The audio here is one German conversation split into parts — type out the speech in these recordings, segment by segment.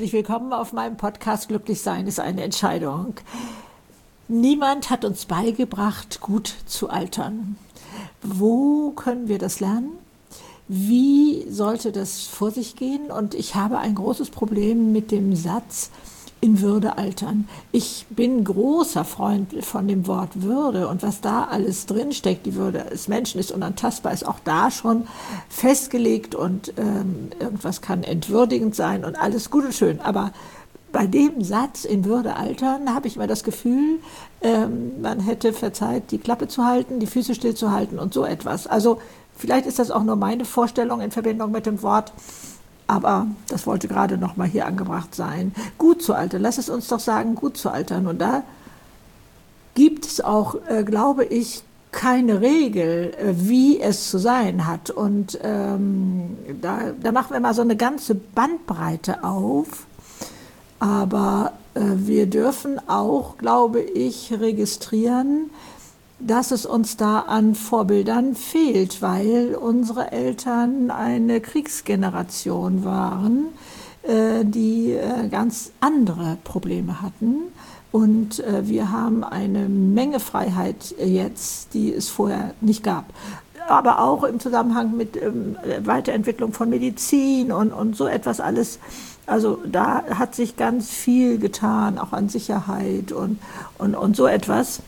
herzlich willkommen auf meinem Podcast Glücklich sein ist eine Entscheidung. Niemand hat uns beigebracht, gut zu altern. Wo können wir das lernen? Wie sollte das vor sich gehen? Und ich habe ein großes Problem mit dem Satz, in Würde altern. Ich bin großer Freund von dem Wort Würde und was da alles drinsteckt. Die Würde des Menschen ist unantastbar, ist auch da schon festgelegt und irgendwas kann entwürdigend sein und alles gut und schön. Aber bei dem Satz in Würde altern habe ich immer das Gefühl, man hätte verzeiht, die Klappe zu halten, die Füße stillzuhalten und so etwas. Also vielleicht ist das auch nur meine Vorstellung in Verbindung mit dem Wort. Aber das wollte gerade noch mal hier angebracht sein. Gut zu altern, lass es uns doch sagen, gut zu altern. Und da gibt es auch, glaube ich, keine Regel, wie es zu sein hat. Und da machen wir mal so eine ganze Bandbreite auf. Aber wir dürfen auch, glaube ich, registrieren, dass es uns da an Vorbildern fehlt, weil unsere Eltern eine Kriegsgeneration waren, die ganz andere Probleme hatten. Und wir haben eine Menge Freiheit jetzt, die es vorher nicht gab. Aber auch im Zusammenhang mit Weiterentwicklung von Medizin und so etwas alles. Also da hat sich ganz viel getan, auch an Sicherheit und so etwas.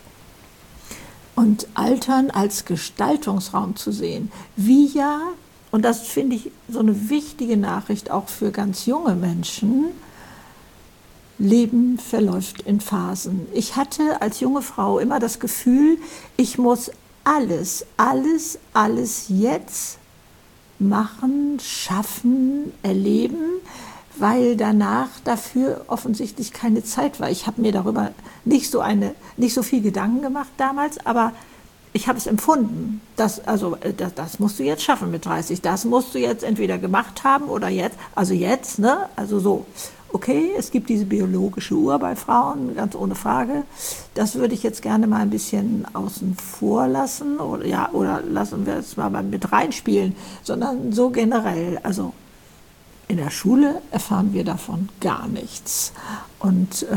Und Altern als Gestaltungsraum zu sehen, wie ja, und das finde ich so eine wichtige Nachricht auch für ganz junge Menschen, Leben verläuft in Phasen. Ich hatte als junge Frau immer das Gefühl, ich muss alles jetzt machen, schaffen, erleben, weil danach dafür offensichtlich keine Zeit war. Ich habe mir darüber nicht so viel Gedanken gemacht damals, aber ich habe es empfunden. Das musst du jetzt schaffen mit 30. Das musst du jetzt entweder gemacht haben oder jetzt. Also jetzt, ne? Also so. Okay, es gibt diese biologische Uhr bei Frauen, ganz ohne Frage. Das würde ich jetzt gerne mal ein bisschen außen vor lassen. Oder lassen wir es mal mit reinspielen. Sondern so generell, also in der Schule erfahren wir davon gar nichts. Und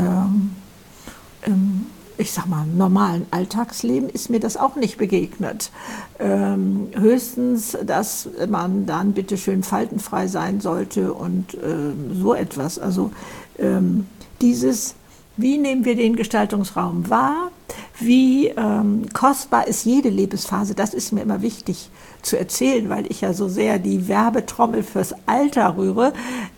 ich sag mal, im normalen Alltagsleben ist mir das auch nicht begegnet. Höchstens, dass man dann bitte schön faltenfrei sein sollte und so etwas. Also wie nehmen wir den Gestaltungsraum wahr? Wie kostbar ist jede Lebensphase? Das ist mir immer wichtig zu erzählen, weil ich ja so sehr die Werbetrommel fürs Alter rühre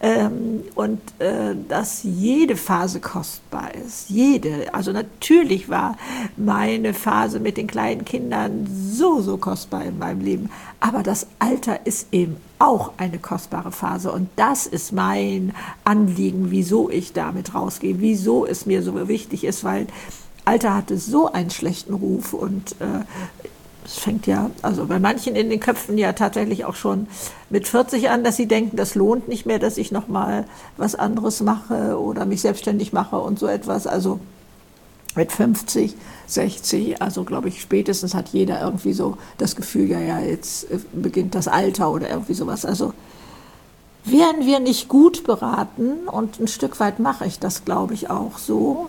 dass jede Phase kostbar ist. Jede. Also natürlich war meine Phase mit den kleinen Kindern so kostbar in meinem Leben. Aber das Alter ist eben auch eine kostbare Phase. Und das ist mein Anliegen, wieso ich damit rausgehe, wieso es mir so wichtig ist, weil Alter hatte so einen schlechten Ruf und es fängt ja, also bei manchen in den Köpfen ja tatsächlich auch schon mit 40 an, dass sie denken, das lohnt nicht mehr, dass ich nochmal was anderes mache oder mich selbstständig mache und so etwas. Also mit 50, 60, also glaube ich, spätestens hat jeder irgendwie so das Gefühl, ja, jetzt beginnt das Alter oder irgendwie sowas. Also wären wir nicht gut beraten, und ein Stück weit mache ich das, glaube ich, auch so,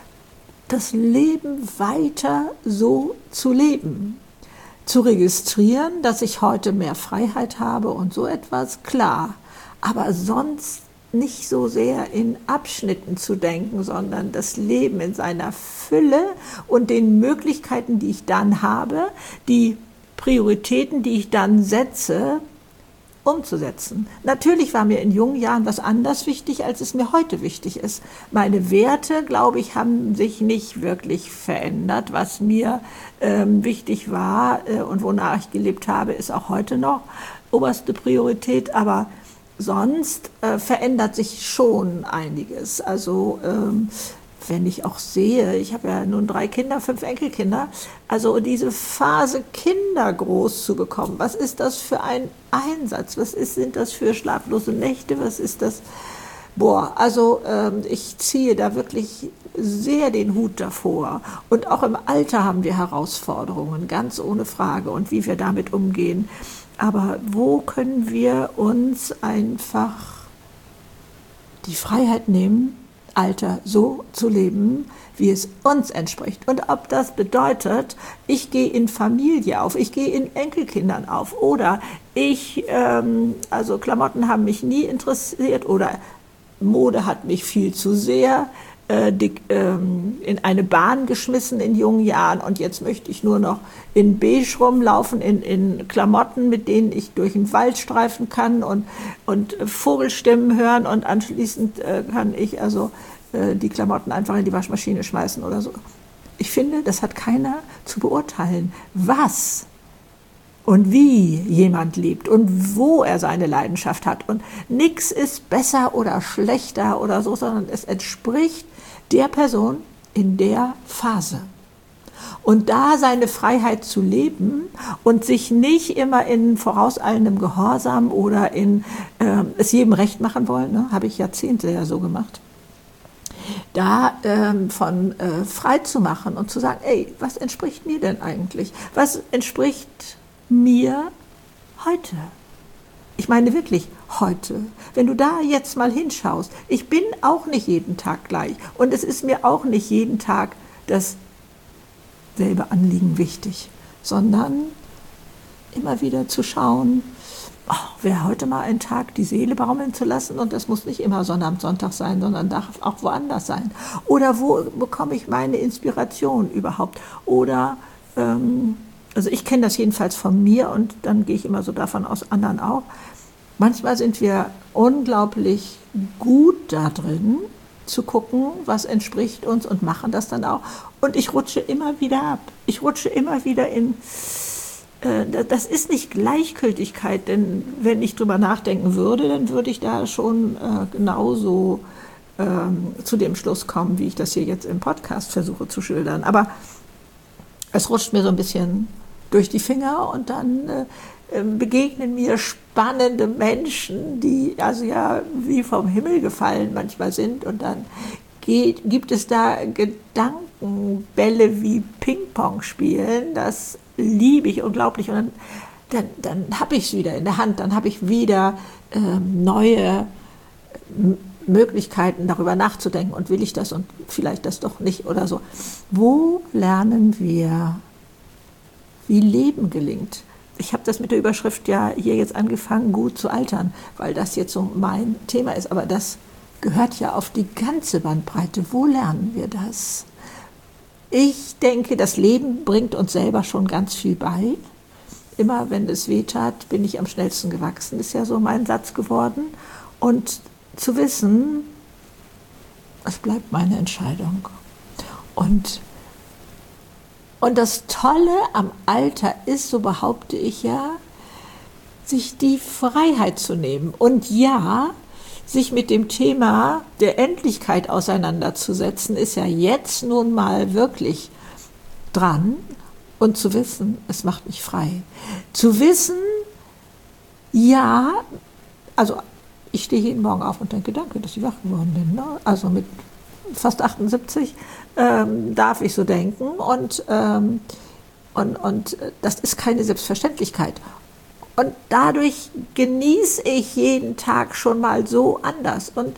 das Leben weiter so zu leben. Zu registrieren, dass ich heute mehr Freiheit habe und so etwas, klar. Aber sonst nicht so sehr in Abschnitten zu denken, sondern das Leben in seiner Fülle und den Möglichkeiten, die ich dann habe, die Prioritäten, die ich dann setze, umzusetzen. Natürlich war mir in jungen Jahren was anders wichtig, als es mir heute wichtig ist. Meine Werte, glaube ich, haben sich nicht wirklich verändert. Was mir wichtig war und wonach ich gelebt habe, ist auch heute noch oberste Priorität. Aber sonst verändert sich schon einiges. Also wenn ich auch sehe, ich habe ja nun 3 Kinder, 5 Enkelkinder, also diese Phase, Kinder groß zu bekommen, was ist das für ein Einsatz? Sind das für schlaflose Nächte? Was ist das? Also ich ziehe da wirklich sehr den Hut davor. Und auch im Alter haben wir Herausforderungen, ganz ohne Frage, und wie wir damit umgehen. Aber wo können wir uns einfach die Freiheit nehmen, Alter so zu leben, wie es uns entspricht. Und ob das bedeutet, ich gehe in Familie auf, ich gehe in Enkelkindern auf oder also Klamotten haben mich nie interessiert oder Mode hat mich viel zu sehr in eine Bahn geschmissen in jungen Jahren und jetzt möchte ich nur noch in beige rumlaufen, in Klamotten, mit denen ich durch den Wald streifen kann und Vogelstimmen hören und anschließend kann ich also die Klamotten einfach in die Waschmaschine schmeißen oder so. Ich finde, das hat keiner zu beurteilen, was und wie jemand lebt und wo er seine Leidenschaft hat. Und nichts ist besser oder schlechter oder so, sondern es entspricht der Person in der Phase. Und da seine Freiheit zu leben und sich nicht immer in vorauseilendem Gehorsam oder in es jedem recht machen wollen, ne, habe ich Jahrzehnte ja so gemacht, da von frei zu machen und zu sagen, ey, was entspricht mir denn eigentlich? Was entspricht mir heute? Ich meine wirklich heute. Wenn du da jetzt mal hinschaust, ich bin auch nicht jeden Tag gleich und es ist mir auch nicht jeden Tag dasselbe Anliegen wichtig, sondern immer wieder zu schauen, wäre heute mal ein Tag, die Seele baumeln zu lassen und das muss nicht immer Sonnabend, Sonntag sein, sondern darf auch woanders sein. Oder wo bekomme ich meine Inspiration überhaupt? Oder also ich kenne das jedenfalls von mir und dann gehe ich immer so davon aus, anderen auch. Manchmal sind wir unglaublich gut da drin, zu gucken, was entspricht uns und machen das dann auch. Und ich rutsche immer wieder ab. Ich rutsche immer wieder in, das ist nicht Gleichgültigkeit, denn wenn ich drüber nachdenken würde, dann würde ich da schon genauso zu dem Schluss kommen, wie ich das hier jetzt im Podcast versuche zu schildern. Aber es rutscht mir so ein bisschen durch die Finger und dann begegnen mir spannende Menschen, die also ja wie vom Himmel gefallen manchmal sind und dann gibt es da Gedankenbälle wie Ping-Pong spielen, das liebe ich unglaublich und dann habe ich es wieder in der Hand, dann habe ich wieder neue Möglichkeiten darüber nachzudenken und will ich das und vielleicht das doch nicht oder so. Wo lernen wir, wie Leben gelingt? Ich habe das mit der Überschrift ja hier jetzt angefangen, gut zu altern, weil das jetzt so mein Thema ist. Aber das gehört ja auf die ganze Bandbreite. Wo lernen wir das? Ich denke, das Leben bringt uns selber schon ganz viel bei. Immer wenn es weh tat, bin ich am schnellsten gewachsen, ist ja so mein Satz geworden. Und zu wissen, es bleibt meine Entscheidung. Und das Tolle am Alter ist, so behaupte ich ja, sich die Freiheit zu nehmen. Und ja, sich mit dem Thema der Endlichkeit auseinanderzusetzen, ist ja jetzt nun mal wirklich dran. Und zu wissen, es macht mich frei. Zu wissen, ja, also ich stehe jeden Morgen auf und denke, danke, dass ich wach geworden bin. Ne? Also mit fast 78 darf ich so denken und das ist keine Selbstverständlichkeit. Und dadurch genieße ich jeden Tag schon mal so anders. Und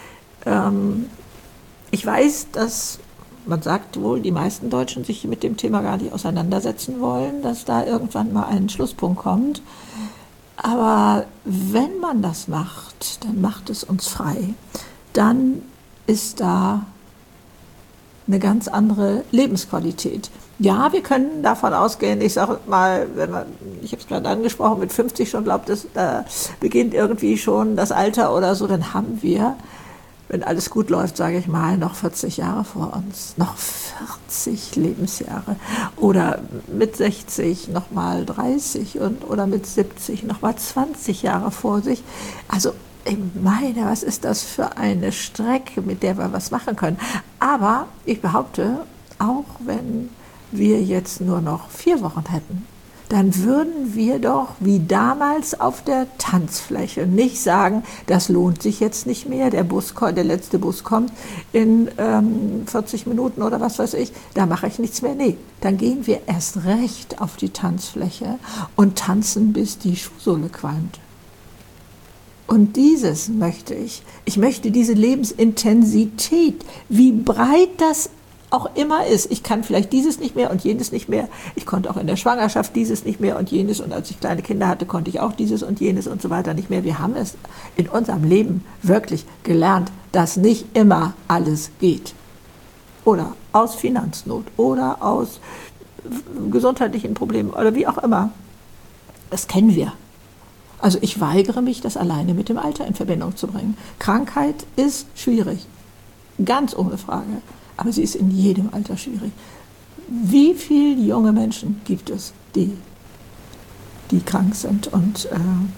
ich weiß, dass man sagt wohl, die meisten Deutschen sich mit dem Thema gar nicht auseinandersetzen wollen, dass da irgendwann mal ein Schlusspunkt kommt. Aber wenn man das macht, dann macht es uns frei. Dann ist da eine ganz andere Lebensqualität. Ja, wir können davon ausgehen, ich sage mal, ich habe es gerade angesprochen, mit 50 schon glaubt, da beginnt irgendwie schon das Alter oder so, dann haben wir, wenn alles gut läuft, sage ich mal, noch 40 Jahre vor uns, noch 40 Lebensjahre oder mit 60 nochmal 30 oder mit 70 nochmal 20 Jahre vor sich. Also ich meine, was ist das für eine Strecke, mit der wir was machen können? Aber ich behaupte, auch wenn wir jetzt nur noch 4 Wochen hätten, dann würden wir doch wie damals auf der Tanzfläche nicht sagen, das lohnt sich jetzt nicht mehr, der letzte Bus kommt in 40 Minuten oder was weiß ich, da mache ich nichts mehr. Nee, dann gehen wir erst recht auf die Tanzfläche und tanzen, bis die Schuhsohle qualmt. Und dieses möchte ich. Ich möchte diese Lebensintensität, wie breit das auch immer ist. Ich kann vielleicht dieses nicht mehr und jenes nicht mehr. Ich konnte auch in der Schwangerschaft dieses nicht mehr und jenes. Und als ich kleine Kinder hatte, konnte ich auch dieses und jenes und so weiter nicht mehr. Wir haben es in unserem Leben wirklich gelernt, dass nicht immer alles geht. Oder aus Finanznot oder aus gesundheitlichen Problemen oder wie auch immer. Das kennen wir. Also ich weigere mich, das alleine mit dem Alter in Verbindung zu bringen. Krankheit ist schwierig, ganz ohne Frage, aber sie ist in jedem Alter schwierig. Wie viele junge Menschen gibt es, die krank sind und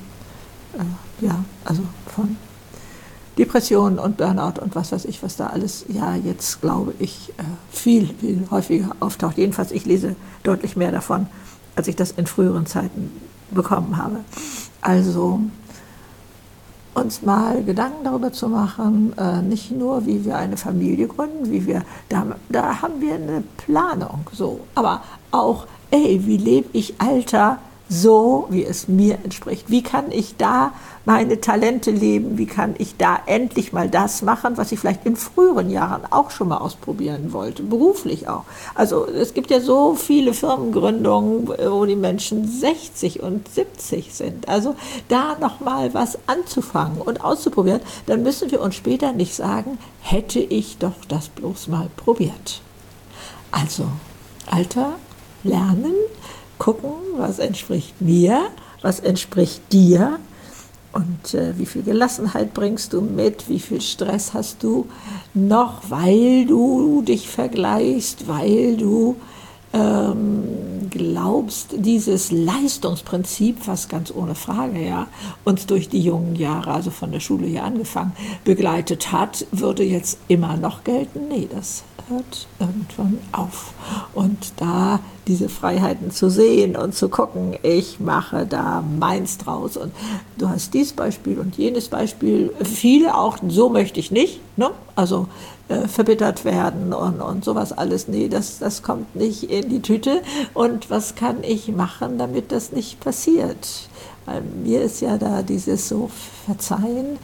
also von Depressionen und Burnout und was weiß ich, was da alles, ja, jetzt glaube ich, viel häufiger auftaucht. Jedenfalls, ich lese deutlich mehr davon, als ich das in früheren Zeiten bekommen habe. Also uns mal Gedanken darüber zu machen, nicht nur, wie wir eine Familie gründen, da haben wir eine Planung, so, aber auch, wie lebe ich Alter so, wie es mir entspricht? Wie kann ich da meine Talente leben? Wie kann ich da endlich mal das machen, was ich vielleicht in früheren Jahren auch schon mal ausprobieren wollte, beruflich auch? Also es gibt ja so viele Firmengründungen, wo die Menschen 60 und 70 sind. Also da noch mal was anzufangen und auszuprobieren, dann müssen wir uns später nicht sagen, hätte ich doch das bloß mal probiert. Also Alter, lernen, gucken, was entspricht mir, was entspricht dir und wie viel Gelassenheit bringst du mit, wie viel Stress hast du noch, weil du dich vergleichst, weil du glaubst, dieses Leistungsprinzip, was ganz ohne Frage ja uns durch die jungen Jahre, also von der Schule hier angefangen, begleitet hat, würde jetzt immer noch gelten? Nee, das hört irgendwann auf. Und da diese Freiheiten zu sehen und zu gucken, ich mache da meins draus. Und du hast dieses Beispiel und jenes Beispiel, viele auch, so möchte ich nicht, ne? Also verbittert werden und sowas alles. Nee, das kommt nicht in die Tüte. Und was kann ich machen, damit das nicht passiert? Weil mir ist ja da dieses so Verzeihen,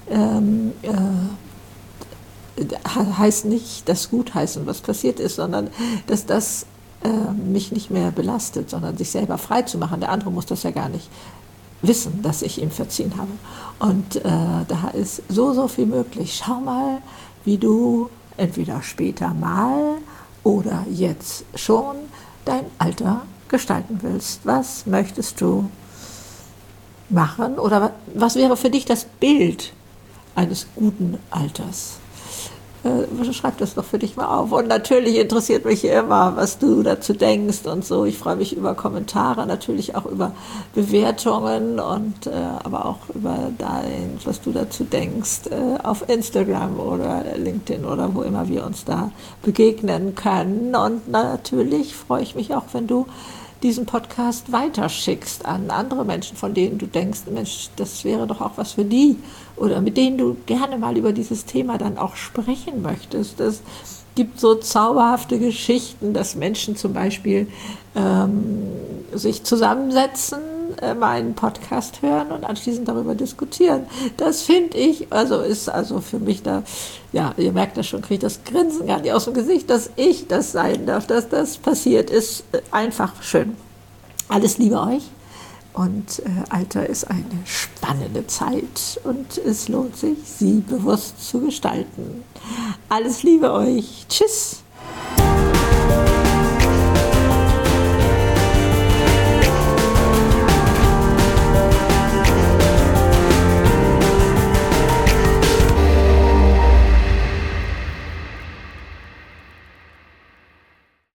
heißt nicht das Gutheißen, was passiert ist, sondern dass das mich nicht mehr belastet, sondern sich selber frei zu machen. Der andere muss das ja gar nicht wissen, dass ich ihm verziehen habe. Und da ist so viel möglich. Schau mal, wie du entweder später mal oder jetzt schon dein Alter gestalten willst. Was möchtest du machen oder was wäre für dich das Bild eines guten Alters? Schreib das doch für dich mal auf. Und natürlich interessiert mich immer, was du dazu denkst und so. Ich freue mich über Kommentare, natürlich auch über Bewertungen und aber auch über was du dazu denkst, auf Instagram oder LinkedIn oder wo immer wir uns da begegnen können. Und natürlich freue ich mich auch, wenn du diesen Podcast weiterschickst an andere Menschen, von denen du denkst, Mensch, das wäre doch auch was für die oder mit denen du gerne mal über dieses Thema dann auch sprechen möchtest. Es gibt so zauberhafte Geschichten, dass Menschen zum Beispiel sich zusammensetzen, meinen Podcast hören und anschließend darüber diskutieren. Das finde ich, ist für mich da, ja, ihr merkt das schon, kriege ich das Grinsen gar nicht aus dem Gesicht, dass ich das sein darf, dass das passiert, ist einfach schön. Alles Liebe euch und Alter ist eine spannende Zeit und es lohnt sich, sie bewusst zu gestalten. Alles Liebe euch. Tschüss.